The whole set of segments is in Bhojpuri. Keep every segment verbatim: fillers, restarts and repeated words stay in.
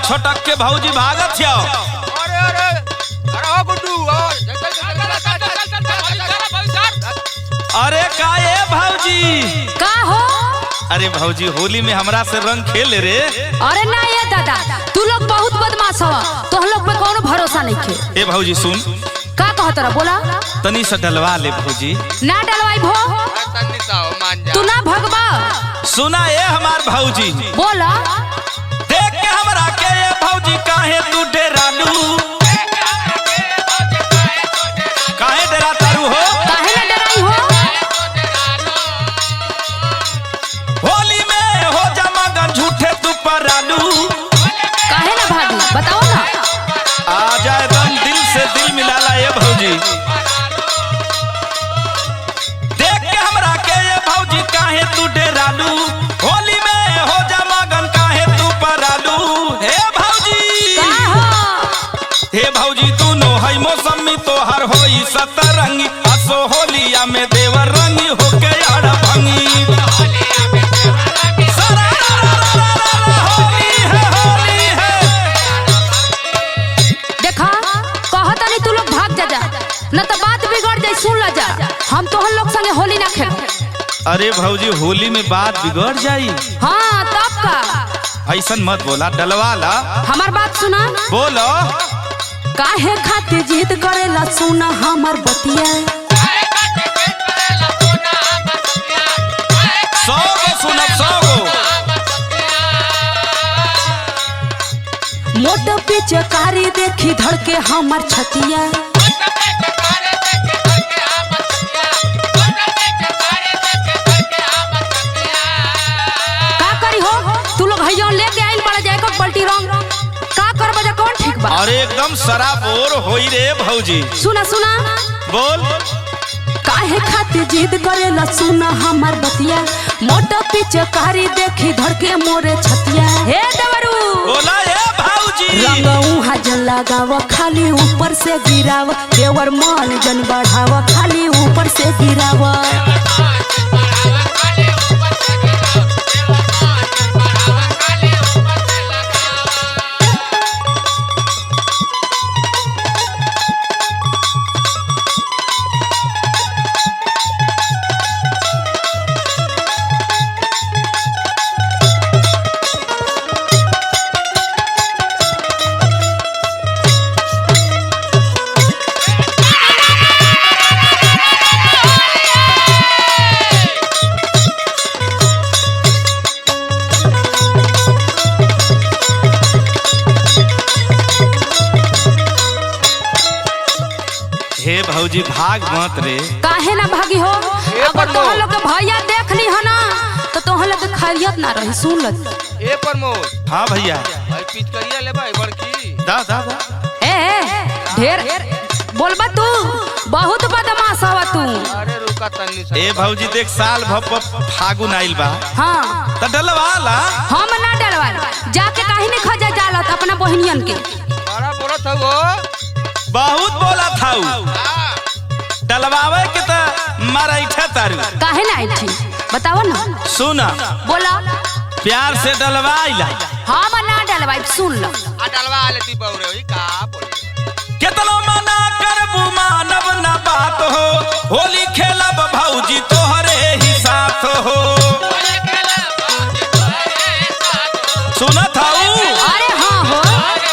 छोटक के भौजी भागत हो। अरे अरे अरे हो गुड्डू अरे का ये भौजी का हो? अरे भौजी होली में हमरा से रंग खेले रे। अरे ना ये दादा तू लोग बहुत बदमाश हो, तो हम लोग पे कोनो भरोसा नहीं खे। ए भौजी सुन का कहत रहा बोला? तनी से डलवा ले भौजी। ना डलवाई भो तू ना भगवा। सुना ये हमार भौजी बोला देख के हमरा के ये भौजी काहे तू डेरालू काहे डेरा तारू हो? काहे ना डराई हो? होली में हो जा मगन झूठे तू परालू। काहे ना भागी बताओ ना। आ जाए दम दिल से दिल मिलाला ये भौजी। देख के हमरा के ये भौजी काहे तू डेरालू होली में हो जा मगन काहे तू परालू। हे भौजी का हो? हे भौजी तू नो है मौसमी तोहर होई सतरंगी असो होलिया में देवर रंगी होके यार भंगी। देखा कहता नहीं तू लोग भाग जा जा न तो बात बिगड़ जाए। सुन ला जा हम तो हम लोग संगे होली ना खेल। अरे भौजी होली में बात बिगड़ जाई। हाँ तब का ऐसन मत बोला डलवा ला। हमार बात सुना। बोलो काहे खातिर जिद करेला सुना हमार बतिया। सौ गो सुनब सौ गो। मोटो पीछे कारी देखी धड़के हमार छतिया। का करी हो तू लोग हइयो लेके आइल बड़ा जाए को पलटी रंग का कर बजा कौन ठीक बा? अरे एकदम सराबोर होई रे भौजी। सुना सुना बोल काहे खातिर जिद करेला सुना हमार बतिया। मोटो पीछे कारी देखी धड़के मोरे छतिया। हे देवरू बोला ये भौजी रंगऊ हजन लगाव खाली ऊपर से गिराव देवर मान जन बढ़ाव खाली ऊपर से गिराव। हे भौजी भाग मत रे। काहे ना भागी हो? अगर तोहर लोग के भैया देख ली है ना तो तोहर लोग के खैरियत ना रही। सुन ल ए प्रमोद हाँ भैया भाई पिचकरिया ले भाई बड़की दा दा दा। ए ढेर बोलबा तू बहुत बदमाश हवा तू। अरे रुका तन्नी से ए भौजी देख साल भप फागुन आइल बा हाँ त डलवा ला। हम ना डरवा जाके काहे नहीं खजा जालत अपना बहनियन के। बड़ा बोलत हो वो बहुत बोला था डलवावे के त मरैठा तारू। काहे ना आई थी बताओ ना। सुना बोला प्यार से डलवाइला। हम ना डलवाई सुन लो। आ डलवा लेती बौरे होई का बोली कितना मना करबू मानव ना बात हो होली खेलब भौजी तोहरे ही साथ हो। सुनत हूँ अरे हाँ हो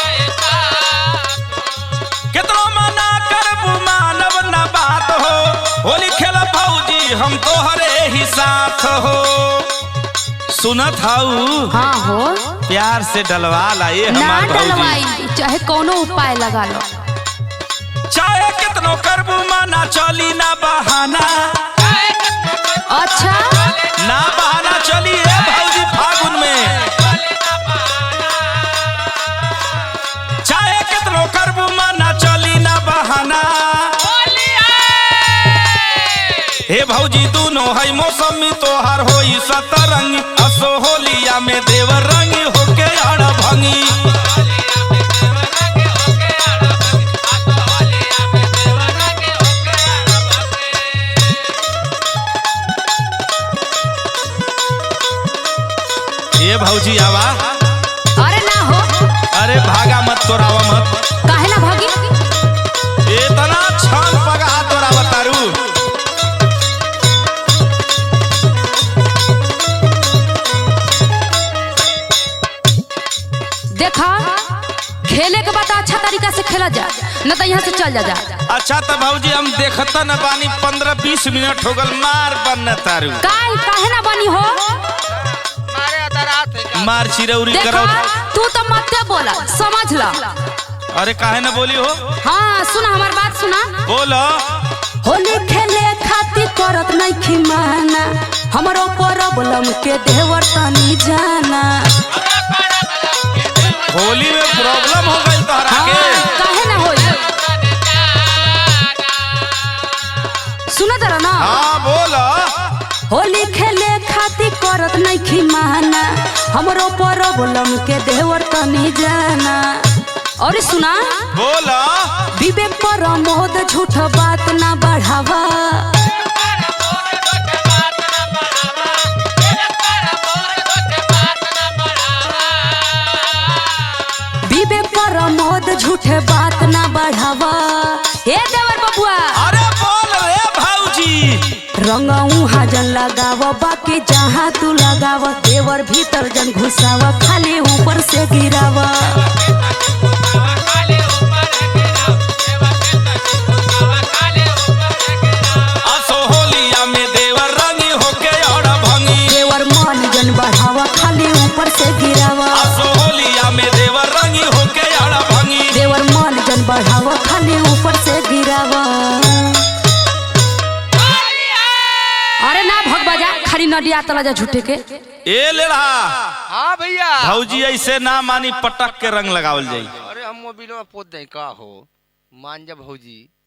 कितना मना करबू मानव ना बात हो होली खेलब भौजी हम तोहरे ही साथ हो। सुनत हूँ हाँ हो प्यार से डलवा ला ये ना हमार भौजी। डलवाई चाहे कोनो उपाय लगा लो। चाहे कितनो करबू माना चली ना बहाना। अच्छा ना बहाना चली है भौजी फागुन में। चाहे कितनो करबू माना चली ना बहाना। हे भौजी दोनों है मौसमी तोहर होई सतरंगी असो होलिया में देवर रंगी होके आड़ भंगी। ये भौजी आवा अरे ना हो अरे तोरावा मत। काहे ना भागी? इतना छान पगा तोरावा तारू। देखा खेले के बाद अच्छा तरीका से खेला जा, न तो यहाँ से चल जा जा। अच्छा तो भौजी हम देखता न बानी पंद्रह बीस मिनट हो गल मार बन तारू। काहे काहे ना बनी हो? मारे अदरात है का? मार चिरौरी देखा करो। तू तो मत बोला, समझ ला। अरे काहे ना बोली हो? हाँ सुना हमार बात सुना। बोलो। होली खेले खातिर करत नहीं खिमाना, हमरो प्रॉब्लम के देवर तनी जाना। होली में प्रॉब्लम हो गई तोहरा हाँ, के? काहे ना होई? सुना जरा ना। हाँ बोलो। होली खेले खातिर करत नहीं खिमाना, हमरो प्रॉब्लम के देवर तनी जाना। और सुना बोलो। विवेक पर मोद झूठ बात ना बढ़ावा। विवेक पर मोद झूठे बात ना बढ़ावा। हे देवर बबुआ। अरे बोल रे भौजी। रंगाऊ हाजन लगाव, बाकी जहाँ तू लगाव, देवर भीतर जन घुसावा, खाली ऊपर से गिरावा। असो होलिया में देवर रंगी होके और भंगी। देवर मन जन बढ़ावा, खाली ऊपर से गिरावा। असो होलिया में देवर रंगी होके और भंगी। देवर मन जन बढ़ावा, खाली ऊपर से गिरावा। अरे ना भग बजा, खाली नडिया तला जा झूठे के। ए ले रहा। हाँ भैया। भौजी ऐसे ना मानी, पटक के रंग लगावल जाई। अरे हम मोबिल में पोत दे का हो मान जा भौजी।